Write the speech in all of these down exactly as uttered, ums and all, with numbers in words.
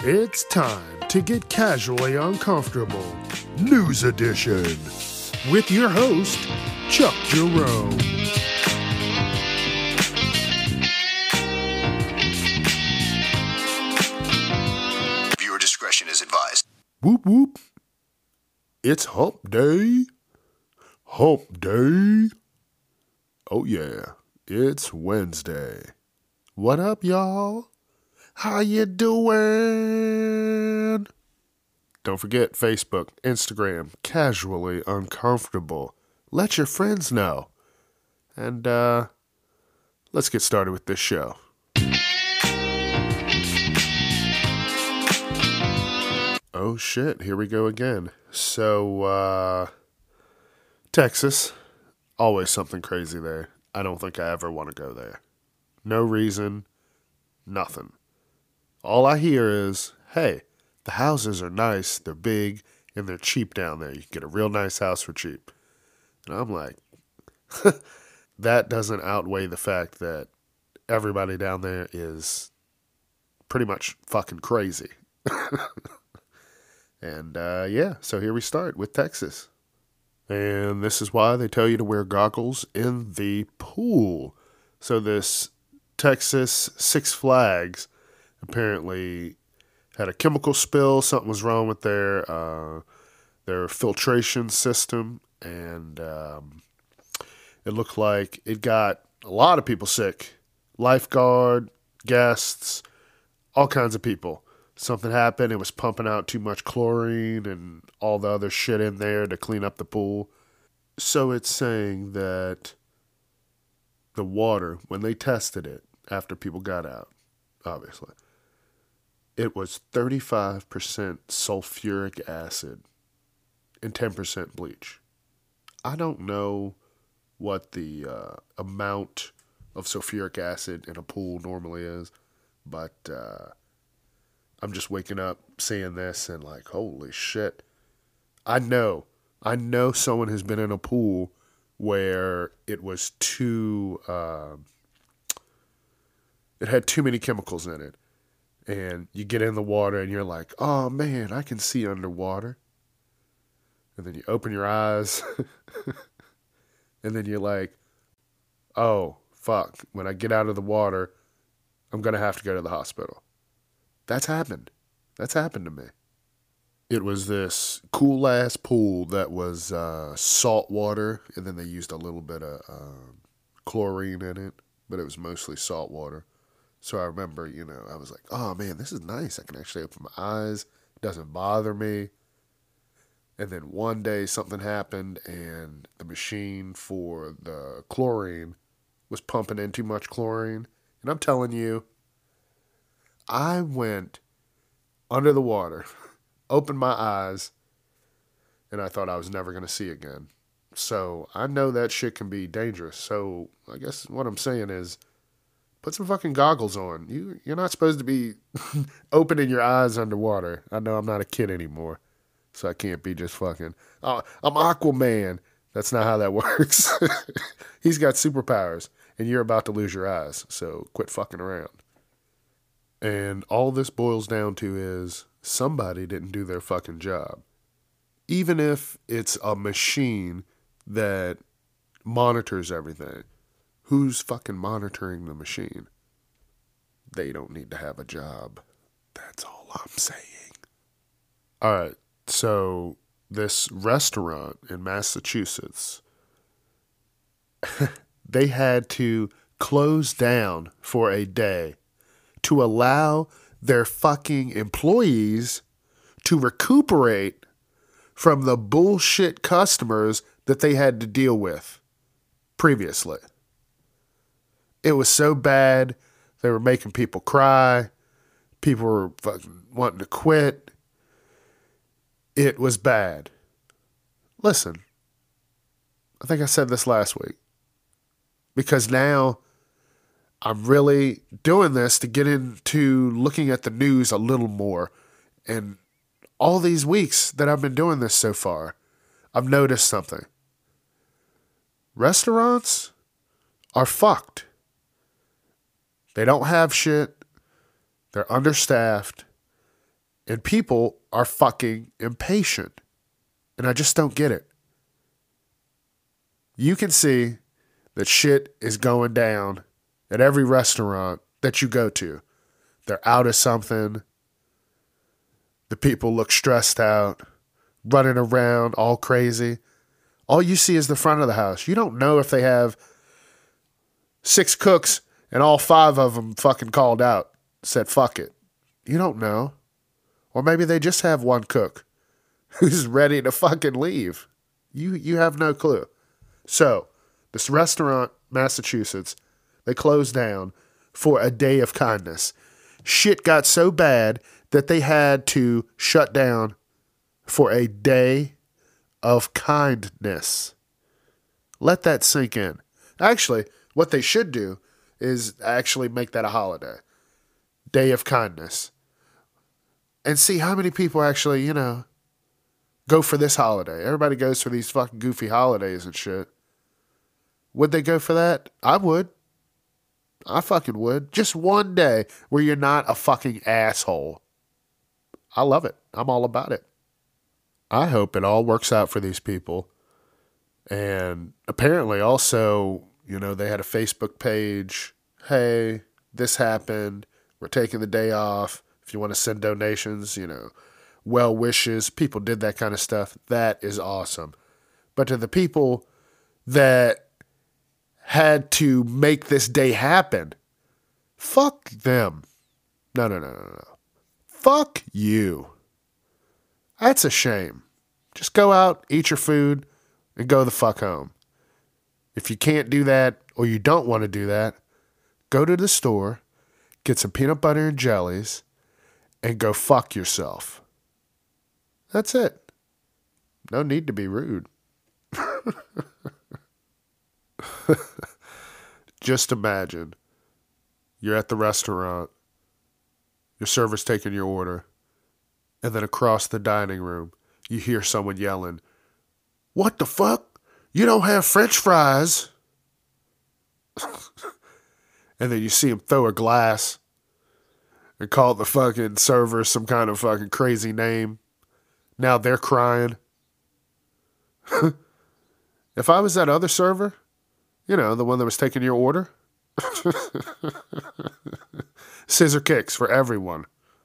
It's time to get casually uncomfortable. News Edition. With your host, Chuck Jerome. Viewer discretion is advised. Whoop whoop. It's hump day. Hump day. Oh yeah, it's Wednesday. What up, y'all? How you doing? Don't forget Facebook, Instagram, Casually Uncomfortable. Let your friends know. And, uh, let's get started with this show. Oh shit, here we go again. So, uh, Texas, always something crazy there. I don't think I ever want to go there. No reason, nothing. All I hear is, hey, the houses are nice, they're big, and they're cheap down there. You can get a real nice house for cheap. And I'm like, that doesn't outweigh the fact that everybody down there is pretty much fucking crazy. And, uh, yeah, so here we start with Texas. And this is why they tell you to wear goggles in the pool. So this Texas Six Flags apparently had a chemical spill. Something was wrong with their uh, their filtration system, and um, it looked like it got a lot of people sick. Lifeguard, guests, all kinds of people. Something happened. It was pumping out too much chlorine and all the other shit in there to clean up the pool. So it's saying that the water, when they tested it after people got out, obviously, it was thirty-five percent sulfuric acid and ten percent bleach. I don't know what the uh, amount of sulfuric acid in a pool normally is, but uh, I'm just waking up seeing this and like, holy shit. I know, I know someone has been in a pool where it was too, uh, it had too many chemicals in it. And you get in the water and you're like, oh man, I can see underwater. And then you open your eyes. And then you're like, oh, fuck. When I get out of the water, I'm going to have to go to the hospital. That's happened. That's happened to me. It was this cool ass pool that was uh, salt water. And then they used a little bit of uh, chlorine in it. But it was mostly salt water. So I remember, you know, I was like, oh, man, this is nice. I can actually open my eyes. It doesn't bother me. And then one day something happened and the machine for the chlorine was pumping in too much chlorine. And I'm telling you, I went under the water, opened my eyes, and I thought I was never going to see again. So I know that shit can be dangerous. So I guess what I'm saying is, put some fucking goggles on. You, you're not supposed to be opening your eyes underwater. I know I'm not a kid anymore, so I can't be just fucking, oh, I'm Aquaman. That's not how that works. He's got superpowers, and you're about to lose your eyes, so quit fucking around. And all this boils down to is somebody didn't do their fucking job. Even if it's a machine that monitors everything. Who's fucking monitoring the machine? They don't need to have a job. That's all I'm saying. All right, so this restaurant in Massachusetts, they had to close down for a day to allow their fucking employees to recuperate from the bullshit customers that they had to deal with previously. It was so bad, they were making people cry. People were fucking wanting to quit. It was bad. Listen, I think I said this last week. Because now I'm really doing this to get into looking at the news a little more. And all these weeks that I've been doing this so far, I've noticed something. Restaurants are fucked. They don't have shit. They're understaffed. And people are fucking impatient. And I just don't get it. You can see that shit is going down at every restaurant that you go to. They're out of something. The people look stressed out, running around all crazy. All you see is the front of the house. You don't know if they have six cooks and all five of them fucking called out, said fuck it. You don't know. Or maybe they just have one cook who's ready to fucking leave. You you have no clue. So, this restaurant, Massachusetts, they closed down for a day of kindness. Shit got so bad that they had to shut down for a day of kindness. Let that sink in. Actually, what they should do is actually make that a holiday. Day of kindness. And see how many people actually, you know, go for this holiday. Everybody goes for these fucking goofy holidays and shit. Would they go for that? I would. I fucking would. Just one day where you're not a fucking asshole. I love it. I'm all about it. I hope it all works out for these people. And apparently also, you know, they had a Facebook page. Hey, this happened. We're taking the day off. If you want to send donations, you know, well wishes. People did that kind of stuff. That is awesome. But to the people that had to make this day happen, fuck them. No, no, no, no, no. Fuck you. That's a shame. Just go out, eat your food, and go the fuck home. If you can't do that, or you don't want to do that, go to the store, get some peanut butter and jellies, and go fuck yourself. That's it. No need to be rude. Just imagine you're at the restaurant, your server's taking your order, and then across the dining room, you hear someone yelling, "What the fuck? You don't have French fries." And then you see him throw a glass and call the fucking server some kind of fucking crazy name. Now they're crying. If I was that other server, you know, the one that was taking your order, scissor kicks for everyone.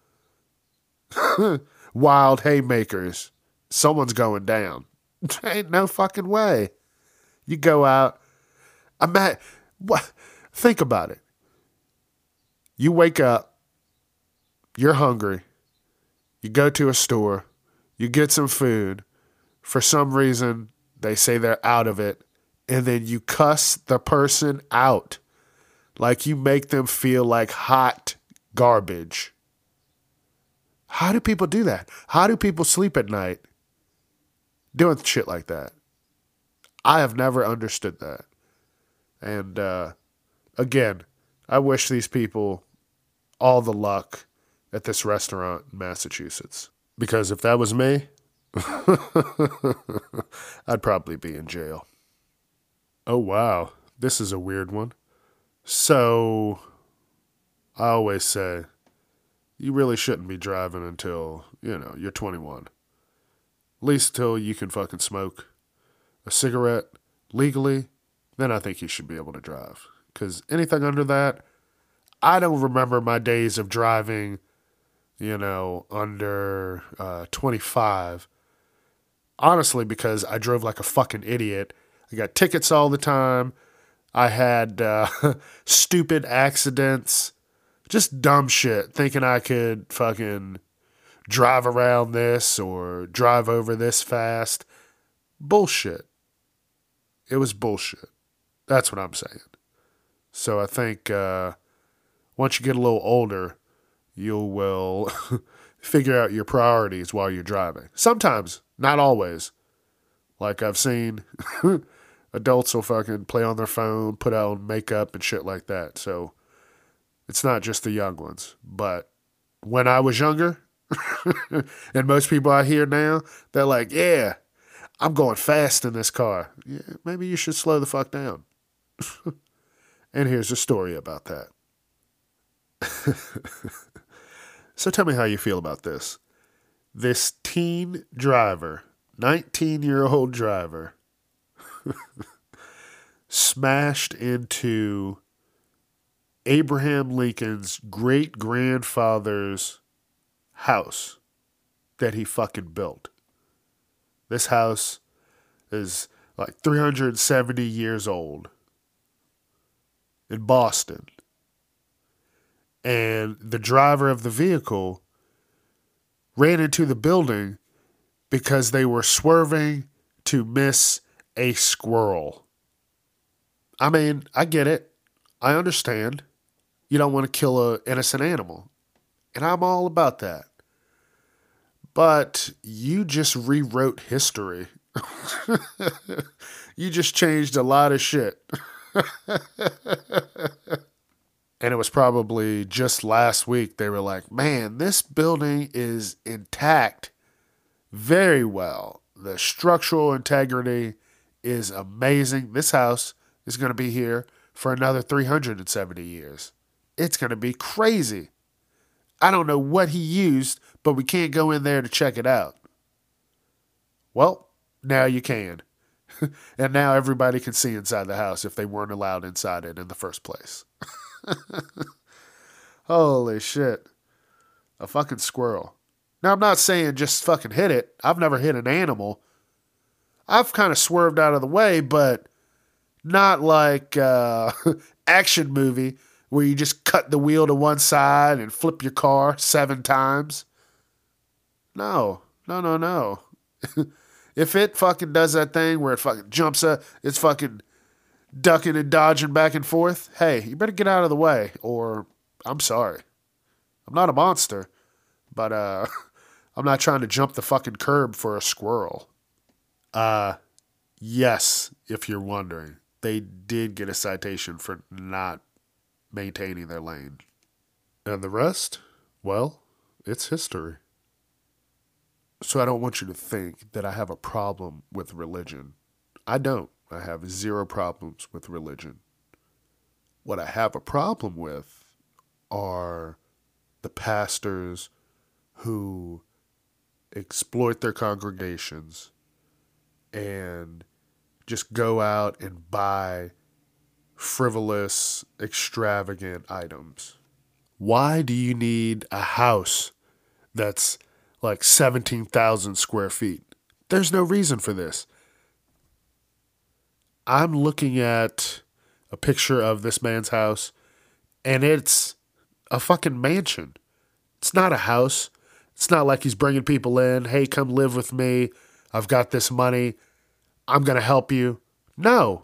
Wild haymakers. Someone's going down. Ain't no fucking way. You go out. I'm at, what? Think about it. You wake up. You're hungry. You go to a store. You get some food. For some reason, they say they're out of it. And then you cuss the person out. Like you make them feel like hot garbage. How do people do that? How do people sleep at night doing shit like that? I have never understood that. And uh, again, I wish these people all the luck at this restaurant in Massachusetts. Because if that was me, I'd probably be in jail. Oh, wow. This is a weird one. So, I always say, you really shouldn't be driving until, you know, you're twenty-one. At least till you can fucking smoke a cigarette legally, then I think you should be able to drive. Because anything under that, I don't remember my days of driving, you know, under uh, twenty-five. Honestly, because I drove like a fucking idiot. I got tickets all the time. I had uh, stupid accidents. Just dumb shit. Thinking I could fucking drive around this or drive over this fast. Bullshit. It was bullshit. That's what I'm saying. So I think uh, once you get a little older, you will figure out your priorities while you're driving. Sometimes, not always. Like I've seen adults will fucking play on their phone, put on makeup and shit like that. So it's not just the young ones. But when I was younger, and most people I hear now, they're like, yeah, I'm going fast in this car. Yeah, maybe you should slow the fuck down. And here's a story about that. So tell me how you feel about this. This teen driver, nineteen-year-old driver, smashed into Abraham Lincoln's great-grandfather's house that he fucking built. This house is like three hundred seventy years old in Boston. And the driver of the vehicle ran into the building because they were swerving to miss a squirrel. I mean, I get it. I understand. You don't want to kill an innocent animal. And I'm all about that. But you just rewrote history. You just changed a lot of shit. And it was probably just last week they were like, man, this building is intact very well. The structural integrity is amazing. This house is going to be here for another three hundred seventy years. It's going to be crazy. I don't know what he used, but we can't go in there to check it out. Well, now you can. And now everybody can see inside the house if they weren't allowed inside it in the first place. Holy shit. A fucking squirrel. Now, I'm not saying just fucking hit it. I've never hit an animal. I've kind of swerved out of the way, but not like uh, action movie where you just cut the wheel to one side and flip your car seven times. No, no, no, no. If it fucking does that thing where it fucking jumps up, it's fucking ducking and dodging back and forth, hey, you better get out of the way, or I'm sorry. I'm not a monster, but uh, I'm not trying to jump the fucking curb for a squirrel. Uh, yes, if you're wondering, they did get a citation for not maintaining their lane. And the rest, well, it's history. So I don't want you to think that I have a problem with religion. I don't. I have zero problems with religion. What I have a problem with are the pastors who exploit their congregations and just go out and buy frivolous, extravagant items. Why do you need a house that's like seventeen thousand square feet? There's no reason for this. I'm looking at a picture of this man's house, and it's a fucking mansion. It's not a house. It's not like he's bringing people in. Hey, come live with me. I've got this money. I'm going to help you. No.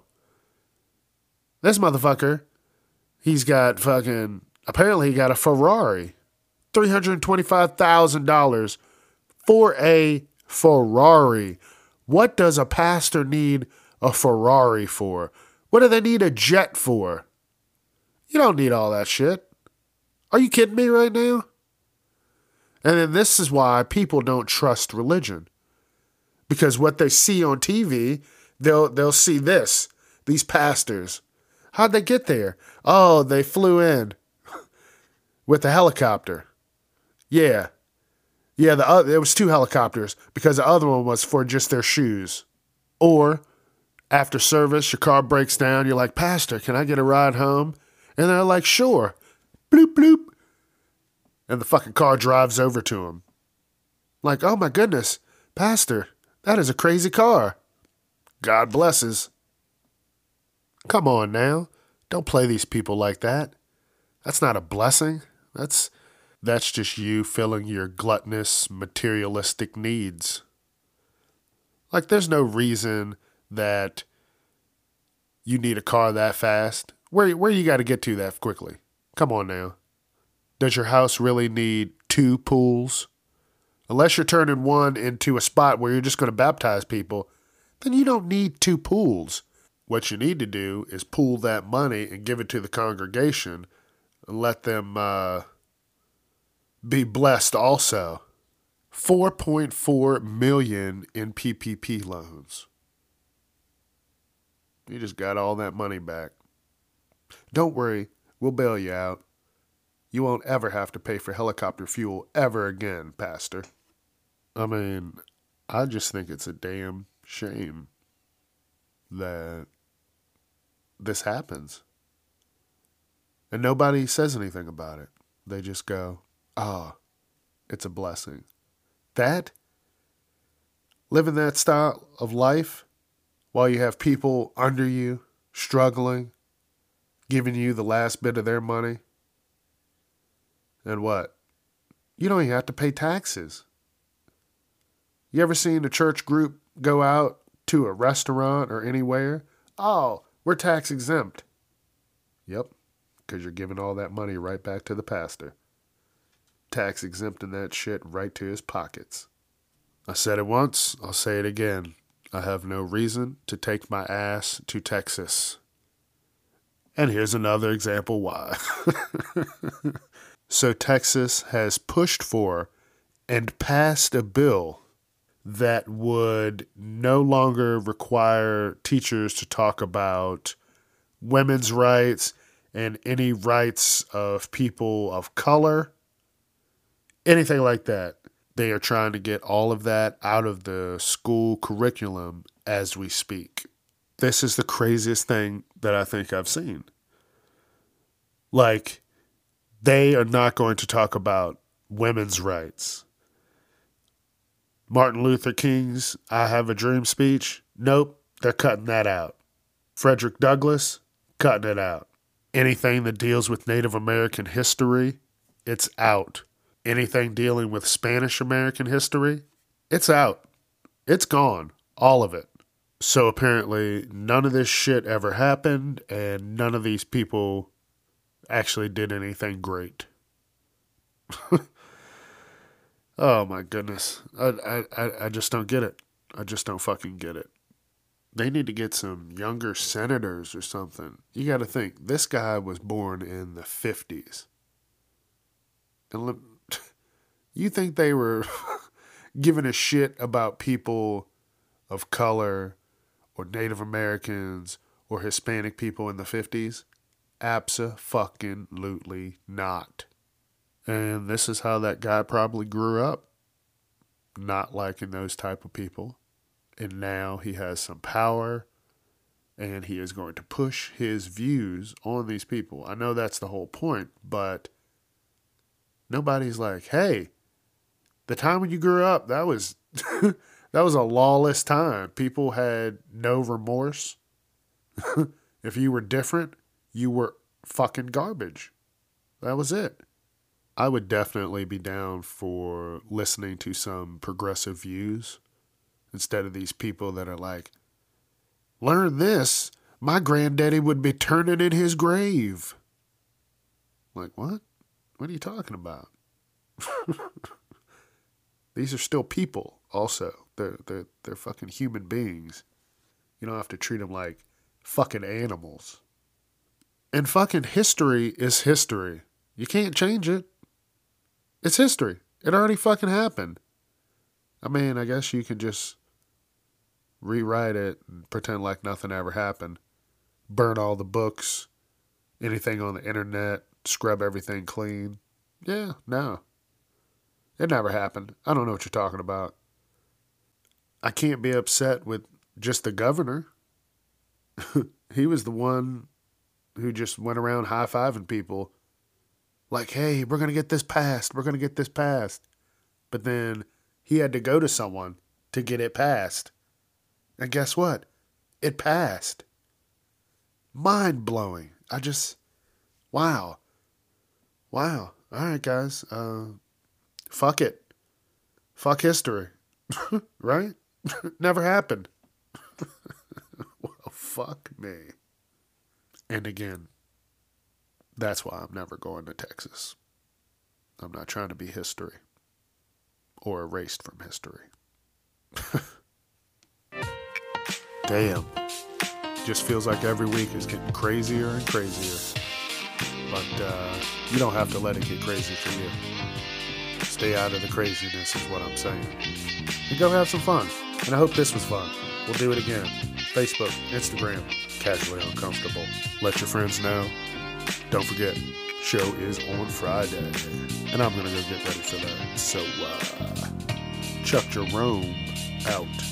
This motherfucker, he's got fucking, apparently he got a Ferrari. three hundred twenty-five thousand dollars for a Ferrari. What does a pastor need a Ferrari for? What do they need a jet for? You don't need all that shit. Are you kidding me right now? And then this is why people don't trust religion. Because what they see on T V, they'll they'll see this. These pastors. How'd they get there? Oh, they flew in with a helicopter. Yeah. Yeah, the other, it was two helicopters because the other one was for just their shoes. Or after service, your car breaks down. You're like, Pastor, can I get a ride home? And they're like, sure. Bloop, bloop. And the fucking car drives over to him. Like, oh my goodness, Pastor, that is a crazy car. God blesses. Come on now. Don't play these people like that. That's not a blessing. That's that's just you filling your gluttonous, materialistic needs. Like, there's no reason that you need a car that fast. Where, where you got to get to that quickly? Come on now. Does your house really need two pools? Unless you're turning one into a spot where you're just going to baptize people, then you don't need two pools. What you need to do is pool that money and give it to the congregation and let them uh, be blessed also. four point four million dollars in P P P loans. You just got all that money back. Don't worry, we'll bail you out. You won't ever have to pay for helicopter fuel ever again, Pastor. I mean, I just think it's a damn shame that this happens. And nobody says anything about it. They just go, oh, it's a blessing. That, living that style of life while you have people under you struggling, giving you the last bit of their money. And what? You don't even have to pay taxes. You ever seen a church group go out to a restaurant or anywhere? Oh, we're tax exempt. Yep, because you're giving all that money right back to the pastor. Tax exempting that shit right to his pockets. I said it once, I'll say it again. I have no reason to take my ass to Texas. And here's another example why. So Texas has pushed for and passed a bill that would no longer require teachers to talk about women's rights and any rights of people of color, anything like that. They are trying to get all of that out of the school curriculum as we speak. This is the craziest thing that I think I've seen. Like, they are not going to talk about women's rights. Martin Luther King's I Have a Dream speech, nope, they're cutting that out. Frederick Douglass, cutting it out. Anything that deals with Native American history, it's out. Anything dealing with Spanish American history, it's out. It's gone. All of it. So apparently none of this shit ever happened, and none of these people actually did anything great. Oh my goodness. I, I, I just don't get it. I just don't fucking get it. They need to get some younger senators or something. You got to think, this guy was born in the fifties. And look, you think they were giving a shit about people of color or Native Americans or Hispanic people in the fifties? Abso-fucking-lutely not. And this is how that guy probably grew up. Not liking those type of people. And now he has some power. And he is going to push his views on these people. I know that's the whole point. But nobody's like, hey, the time when you grew up, that was that was a lawless time. People had no remorse. If you were different, you were fucking garbage. That was it. I would definitely be down for listening to some progressive views instead of these people that are like, learn this, my granddaddy would be turning in his grave. Like, what? What are you talking about? These are still people also. They're, they're, they're fucking human beings. You don't have to treat them like fucking animals. And fucking history is history. You can't change it. It's history. It already fucking happened. I mean, I guess you can just rewrite it and pretend like nothing ever happened. Burn all the books, anything on the internet, scrub everything clean. Yeah, no. It never happened. I don't know what you're talking about. I can't be upset with just the governor. He was the one who just went around high-fiving people like, hey, we're going to get this passed. We're going to get this passed. But then he had to go to someone to get it passed. And guess what? It passed. Mind-blowing. I just, wow. Wow. All right, guys. Uh, fuck it. Fuck history. Right? Never happened. Well, fuck me. And again, that's why I'm never going to Texas. I'm not trying to be history or erased from history. Damn. Just feels like every week is getting crazier and crazier. But uh, you don't have to let it get crazy for you. Stay out of the craziness is what I'm saying. And go have some fun. And I hope this was fun. We'll do it again. Facebook, Instagram, Casually Uncomfortable. Let your friends know. Don't forget, show is on Friday. And I'm going to go get ready for that. So, uh, Chuck Jerome out.